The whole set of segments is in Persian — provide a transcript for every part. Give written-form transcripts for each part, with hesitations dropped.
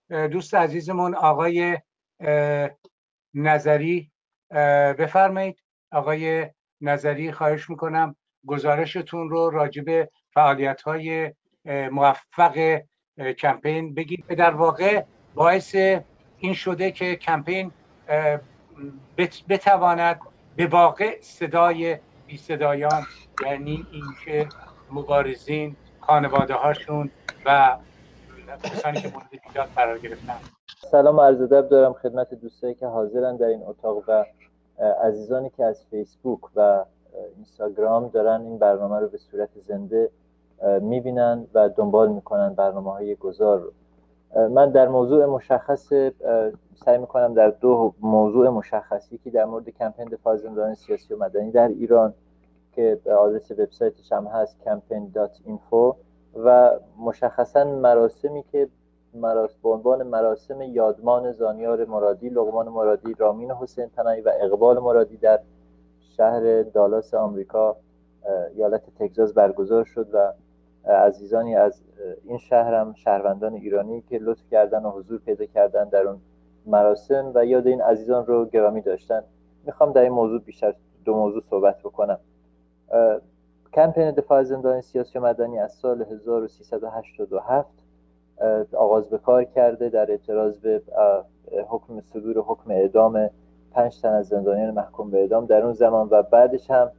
دوست عزیزمون آقای نظری بفرمایید. آقای نظری خواهش میکنم گزارشتون رو راجع به فعالیت‌های موفق کمپین بگید. در واقع باعث این شده که کمپین بتواند به واقع صدای بی صدایان، یعنی اینکه مبارزین، خانواده هاشون و کسانی که مورد ایجاد قرار گرفتن. سلام عرض ادب دارم خدمت دوستایی که حاضرن در این اتاق و عزیزانی که از فیسبوک و اینستاگرام دارن این برنامه رو به صورت زنده میبینن و دنبال میکنن برنامه‌های گذار رو. من در موضوع مشخص سعی میکنم در دو موضوع مشخصی که در مورد کمپین دفاع از زندانیان سیاسی و مدنی در ایران که به آدرس وبسایتش هم هست campaign.info و مشخصا مراسمی که به عنوان مراسم یادمان زانیار مرادی، لقمان مرادی، رامین حسین تنایی و اقبال مرادی در شهر دالاس آمریکا ایالت تگزاس برگزار شد و عزیزانی از این شهرم شهروندان ایرانی که لطف کردن و حضور پیدا کردن در اون مراسم و یاد این عزیزان رو گرامی داشتن. میخوام در این موضوع بیشتر دو موضوع صحبت بکنم. کمپین دفاع از زندانیان سیاسی و مدنی از سال 1387 آغاز به کار کرده در اعتراض به حکم صدور حکم اعدام 5 تن از زندانیان محکوم به اعدام در اون زمان و بعدش هم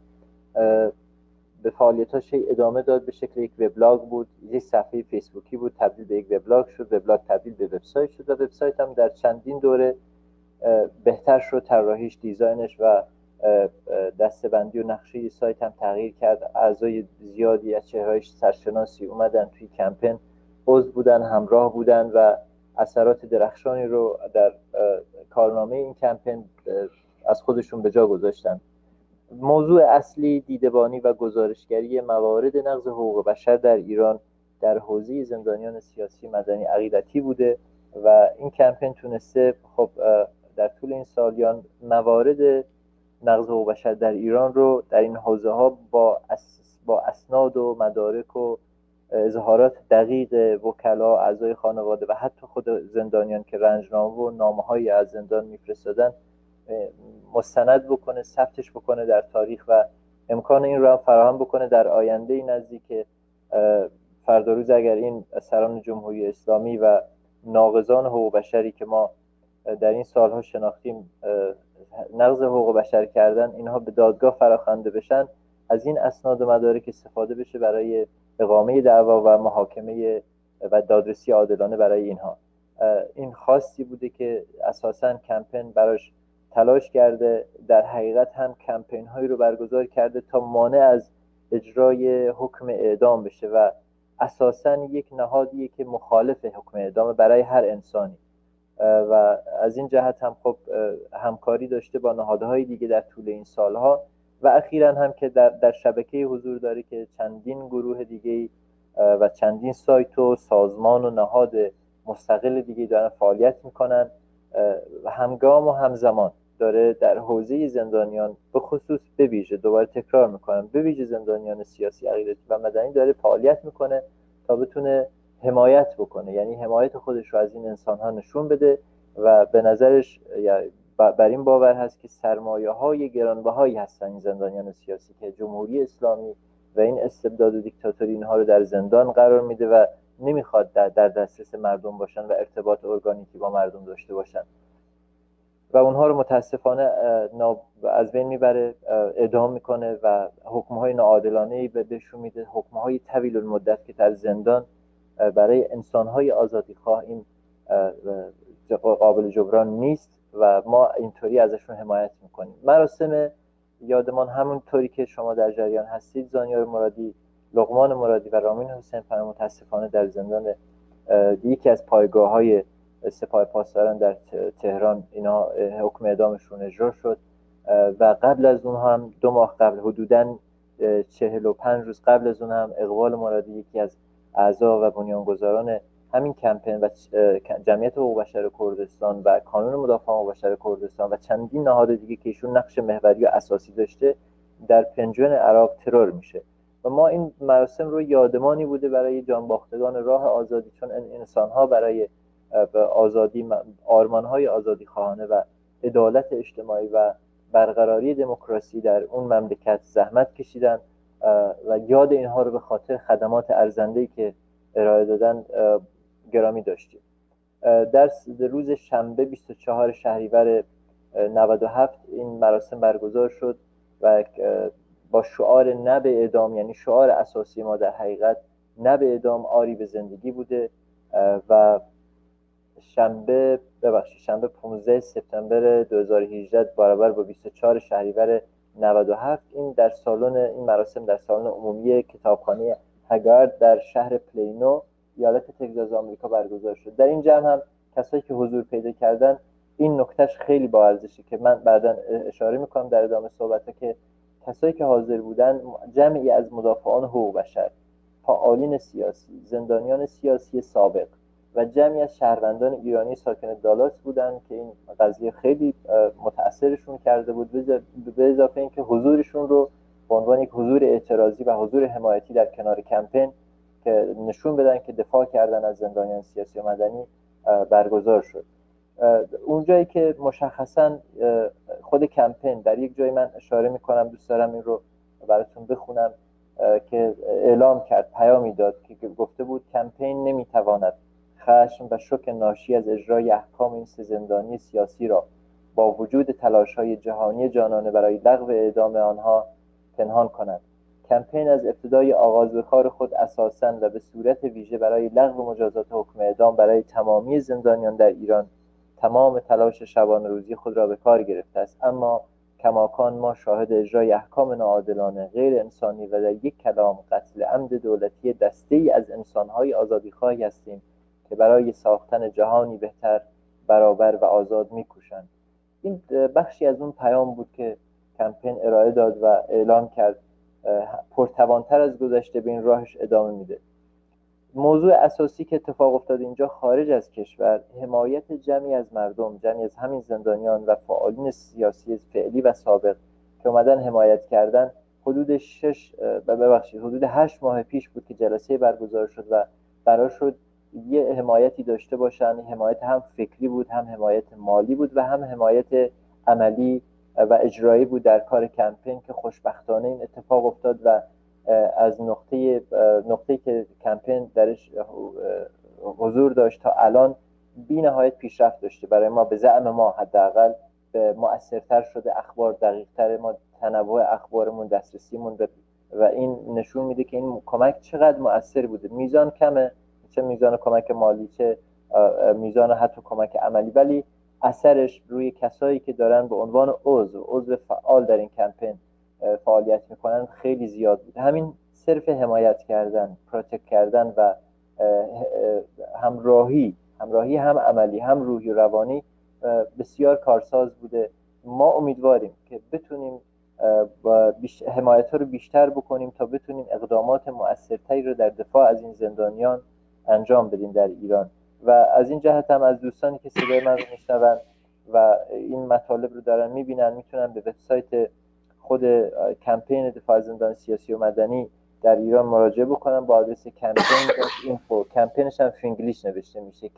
به فعالیتاش ادامه داد. به شکل یک وبلاگ بود، یک صفحه فیسبوکی بود، تبدیل به یک وبلاگ شد، وبلاگ تبدیل به وبسایت شد و وبسایت هم در چندین دوره بهتر شد، طراحیش، دیزاینش و دسته‌بندی و نقشه سایت هم تغییر کرد. اعضای زیادی از چهره‌های سرشناسی اومدن توی کمپین، عضو بودن، همراه بودن و اثرات درخشانی رو در کارنامه این کمپین از خودشون به جا گذاشتن. موضوع اصلی دیدبانی و گزارشگری موارد نقض حقوق بشر در ایران در حوزه زندانیان سیاسی مدنی عقیدتی بوده و این کمپین تونسته خب در طول این سالیان موارد نقض حقوق بشر در ایران رو در این حوزه ها با اسناد و مدارک و اظهارات دقیق وکلا، اعضای خانواده و حتی خود زندانیان که رنجنامه و نامه‌هایی از زندان میفرستادن مستند بکنه، ثبتش بکنه در تاریخ و امکان این رو فراهم بکنه در آینده نزدیک فردا روز اگر این سران جمهوری اسلامی و ناقضان حقوق بشری که ما در این سالها شناختیم نقض حقوق بشر کردن، اینها به دادگاه فراخوانده بشن، از این اسناد و مدارک استفاده بشه برای اقامه دعوا و محاکمه و دادرسی عادلانه برای اینها. این خواستی بوده که اساساً کمپین براش تلاش کرده. در حقیقت هم کمپین هایی رو برگزار کرده تا مانع از اجرای حکم اعدام بشه و اساساً یک نهادیه که مخالف حکم اعدام برای هر انسانی و از این جهت هم خب همکاری داشته با نهادهای دیگه در طول این سالها و اخیراً هم که در شبکه حضور داره که چندین گروه دیگه و چندین سایت و سازمان و نهاد مستقل دیگه دارن فعالیت میکنن و همگام و همزمان داره در حوزه زندانیان به خصوص به ویژه، دوباره تکرار میکنم، به ویژه زندانیان سیاسی عقیدتی و مدنی داره فعالیت میکنه تا بتونه حمایت بکنه، یعنی حمایت خودش رو از این انسان‌ها نشون بده و به نظرش بر این باور هست که سرمایه‌های گرانبهایی هستن این زندانیان سیاسی که جمهوری اسلامی و این استبداد و دیکتاتوری اینها رو در زندان قرار میده و نمیخواد در دسترس مردم باشن و ارتباط ارگانیکی با مردم داشته باشن و اونها رو متاسفانه از بین میبره، اعدام میکنه و حکم‌های ناعادلانه‌ای بهشون میده، حکم‌های طویل المدت که در زندان برای انسان‌های آزادیخواه این قابل جبران نیست و ما اینطوری ازشون حمایت میکنیم. مراسم یادمان همونطوری که شما در جریان هستید، زانیار مرادی، لقمان مرادی و رامین حسین تنایی متاسفانه در زندان یکی از پایگاه‌های سپاه پاسداران در تهران اینا حکم اعدامشون اجرا شد و قبل از اون هم 2 ماه قبل، حدوداً 45 روز قبل از اون هم اقبال مرادی، یکی از اعضا و بنیانگذاران همین کمپین و جمعیت حقوق بشر کردستان و کانون مدافع حقوق بشر کردستان و چندین نهاد دیگه که ایشون نقش محوری و اساسی داشته در پنجم عراق ترور میشه و ما این مراسم رو یادمانی بوده برای جانباختگان راه آزادی، چون این انسان‌ها برای و آزادی، آرمان‌های آزادی خواهانه و عدالت اجتماعی و برقراری دموکراسی در اون مملکت زحمت کشیدن و یاد اینها رو به خاطر خدمات ارزنده‌ای که ارائه دادن گرامی داشتیم. در روز شنبه 24 شهریور 97 این مراسم برگزار شد و با شعار نه به اعدام، یعنی شعار اساسی ما در حقیقت نه به اعدام آری به زندگی بوده و شنبه 15 سپتامبر 2018 برابر با 24 شهریور 97 این در سالن این مراسم در سالن عمومی کتابخانه هگارد در شهر پلینو ایالت تگزاس آمریکا برگزار شد. در این جمع هم کسایی که حضور پیدا کردن این نکتهش خیلی با ارزشه که من بعداً اشاره میکنم در ادامه صحبت‌ها که کسایی که حاضر بودن جمعی از مدافعان حقوق بشر، فعالین سیاسی، زندانیان سیاسی سابق و جمعی از شهروندان ایرانی ساکن دالاس بودن که این قضیه خیلی متأثرشون کرده بود، به اضافه اینکه حضورشون رو به عنوان یک حضور اعتراضی و حضور حمایتی در کنار کمپین که نشون بدن که دفاع کردن از زندانیان سیاسی و مدنی برگزار شد. اونجایی که مشخصا خود کمپین در یک جایی من اشاره میکنم، دوست دارم این رو براتون بخونم که اعلام کرد، پیامی داد که گفته بود کمپین نمیتواند خشم و شوک ناشی از اجرای احکام این سه زندانی سیاسی را با وجود تلاش‌های جهانی جانانه برای لغو اعدام آنها پنهان کند. کمپین از ابتدای آغاز به کار خود اساساً و به صورت ویژه برای لغو مجازات حکم اعدام برای تمامی زندانیان در ایران تمام تلاش شبانه روزی خود را به کار گرفته است، اما کماکان ما شاهد اجرای احکام ناعادلانه، غیر انسانی و در یک کلام قتل عمد دولتی دسته‌ای از انسان‌های آزادیخواهی هستیم که برای ساختن جهانی بهتر، برابر و آزاد می‌کوشند. این بخشی از اون پیام بود که کمپین ارائه داد و اعلام کرد پرتوان‌تر از گذشته به این راهش ادامه میده. موضوع اساسی که اتفاق افتاد اینجا خارج از کشور حمایت جمعی از مردم، جمعی از همین زندانیان و فعالین سیاسی فعلی و سابق که اومدن حمایت کردن حدود 8 ماه پیش بود که جلسه برگزار شد و قرار شد یه حمایتی داشته باشن. حمایت هم فکری بود، هم حمایت مالی بود و هم حمایت عملی و اجرایی بود در کار کمپین که خوشبختانه این اتفاق افتاد و از نقطه‌ای که کمپین درش حضور داشت تا الان بی نهایت پیشرفت داشته. برای ما به زعم ما حداقل مؤثرتر شده، اخبار دقیق‌تر، ما تنوع اخبارمون، دسترسیمون و این نشون میده که این کمک چقدر مؤثر بوده. میزان کمه، چه میزان کمک مالی چه میزان حتی کمک عملی، ولی اثرش روی کسایی که دارن به عنوان عضو فعال در این کمپین فعالیت میکنن خیلی زیاد بود. همین صرف حمایت کردن، پروتکت کردن و همراهی هم عملی هم روحی و روانی بسیار کارساز بوده. ما امیدواریم که بتونیم حمایت ها رو بیشتر بکنیم تا بتونیم اقدامات مؤثرتری رو در دفاع از این زندانیان انجام بدیم در ایران. و از این جهت هم از دوستانی که صدای من رو میشنون و این مطالب رو دارن میبینن میتونن به وبسایت خود کمپین دفاع از زندان سیاسی و مدنی در ایران مراجعه بکنن با آدرس campaign.info. کمپینش هم فینگلیش نوشته میشه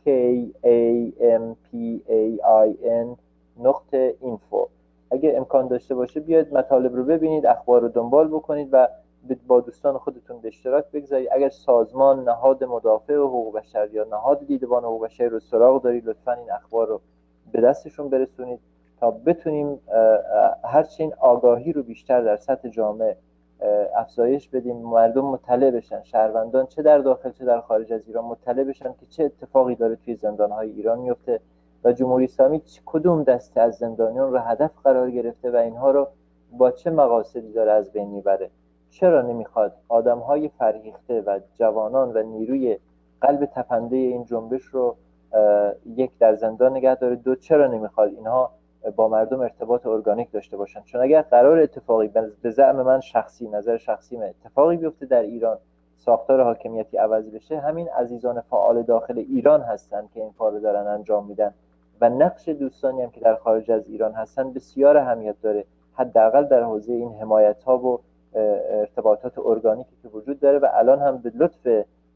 KAMPAIN.info. اگه امکان داشته باشه بیاید مطالب رو ببینید، اخبار رو دنبال بکنید و با دوستان خودتون به اشتراک بگذارید. اگر سازمان، نهاد مدافع حقوق بشر یا نهاد دیدبان حقوق بشر رو سراغ دارید لطفاً این اخبار رو به دستشون برسونید تا بتونیم هرچین آگاهی رو بیشتر در سطح جامعه افزایش بدیم، مردم مطلع بشن، شهروندان چه در داخل چه در خارج از ایران مطلع بشن که چه اتفاقی داره توی زندان‌های ایران میفته و جمهوری اسلامی کدوم دسته از زندانیان رو هدف قرار گرفته و اینها رو با چه مقاصدی داره از بین میبره. چرا نمیخواد آدم‌های فرهیخته و جوانان و نیروی قلب تپنده این جنبش رو یک در زندان نگه داره، دو چرا نمیخواد اینها با مردم ارتباط ارگانیک داشته باشن. چون اگر قرار اتفاقی به زعم من نظر شخصی من اتفاقی بیفته در ایران، ساختار حاکمیتی عوض بشه، همین عزیزان فعال داخل ایران هستن که این کارو دارن انجام میدن و نقش دوستانی هم که در خارج از ایران هستن بسیار اهمیت داره، حداقل در حوزه این حمایت ها و ارتباطات ارگانیکی که وجود داره و الان هم به لطف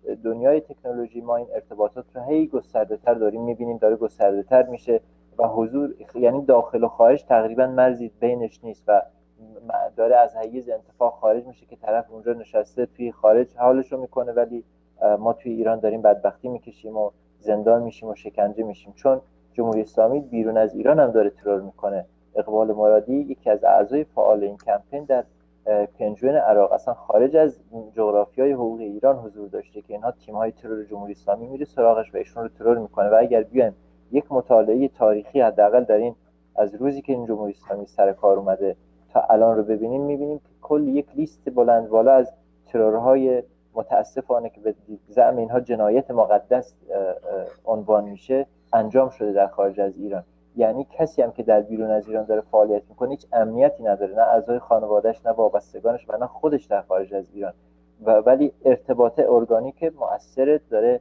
دنیای تکنولوژی ما این ارتباطات رو هی گسترده‌تر داریم می‌بینیم، داره گسترده‌تر میشه و حضور، یعنی داخل و خارج تقریبا مرزی بینش نیست و داره از حیز انتفاع خارج میشه که طرف اونجا نشسته توی خارج حالشو میکنه، ولی ما توی ایران داریم بدبختی میکشیم و زندان میشیم و شکنجه میشیم. چون جمهوری اسلامی بیرون از ایران هم داره ترور میکنه. اقبال مرادی یکی از اعضای فعال این کمپین در پنجوین عراق اصلا خارج از جغرافیای حقوقی ایران حضور داشته که اینها تیم‌های ترور جمهوری اسلامی میره سراغش و ایشون رو ترور میکنه. و اگر بیایم یک مطالعه تاریخی حداقل در این از روزی که این جمهوری اسلامی سر کار اومده تا الان رو ببینیم، میبینیم که کل یک لیست بلند بالا از ترورهای متاسفانه که به زعم اینها جنایت مقدس عنوان میشه انجام شده در خارج از ایران. یعنی کسی هم که در بیرون از ایران داره فعالیت میکنه هیچ امنیتی نداره، نه اعضای خانواده‌اش، نه وابستگانش و نه خودش در خارج از ایران، ولی ارتباط ارگانیک مؤثر داره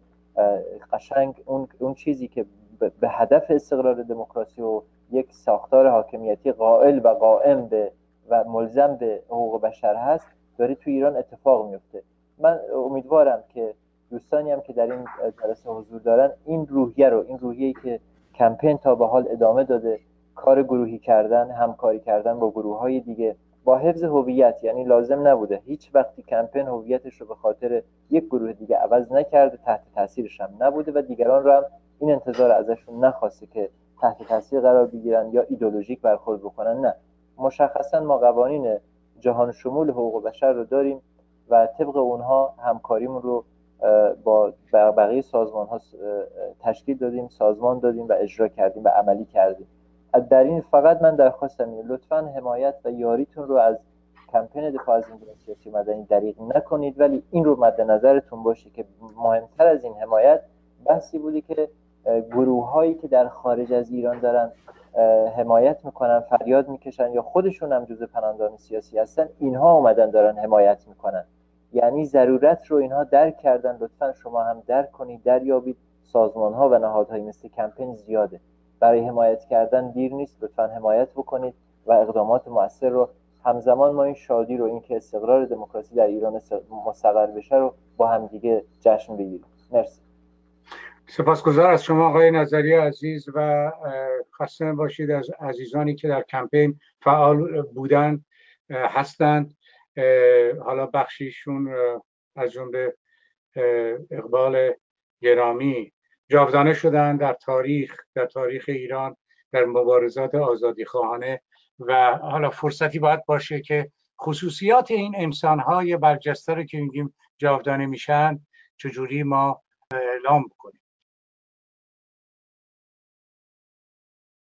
قشنگ اون چیزی که به هدف استقرار دموکراسی و یک ساختار حاکمیتی قائل و قائم به و ملزم به حقوق بشر هست داره تو ایران اتفاق میفته. من امیدوارم که دوستانی هم که در این جلسه حضور دارن این روحیه‌ای که کمپین تا به حال ادامه داده، کار گروهی کردن، همکاری کردن با گروه‌های دیگه با حفظ هویت، یعنی لازم نبوده هیچ وقتی کمپین هویتش رو به خاطر یک گروه دیگه عوض نکرده، تحت تاثیرش هم نبوده و دیگران رو هم این انتظار ازشون نخواسته که تحت تاثیر قرار بگیرن یا ایدئولوژیک برخورد بکنن. نه، مشخصا ما قوانین جهان شمول حقوق بشر رو داریم و طبق اونها همکاریمون رو با بقیه سازمان ها تشکیل دادیم، سازمان دادیم و اجرا کردیم و عملی کردیم. در این فقط من درخواستم اینه لطفاً حمایت و یاریتون رو از کمپین دفاع از انقلاب سیاسی مدنی دریغ نکنید، ولی این رو مد نظرتون باشه که مهمتر از این حمایت بحثی بودی که گروه هایی که در خارج از ایران دارن حمایت میکنن، فریاد میکشن یا خودشون هم جزء پناهندگان سیاسی هستن، اینها اومدن دارن حمایت میکنن. یعنی ضرورت رو اینها درک کردن. لطفاً شما هم درک کنید، دریابید سازمان ها و نهادهای مثل کمپین زیاده، برای حمایت کردن دیر نیست. لطفاً حمایت بکنید و اقدامات مؤثر رو همزمان ما این شادی رو، این که استقرار دموکراسی در ایران مستقر بشه رو با هم دیگه جشن بگیریم. مرسی. سپاسگزار از شما آقای نظری عزیز و خسته باشید از عزیزانی که در کمپین فعال بودند هستند. حالا بخشیشون از جمله اقبال گرامی جاودانه شدن در تاریخ ایران در مبارزات آزادیخواهانه و حالا فرصتی باید باشه که خصوصیات این انسان‌های برجسته رو که میگیم جاودانه میشن چجوری ما اعلام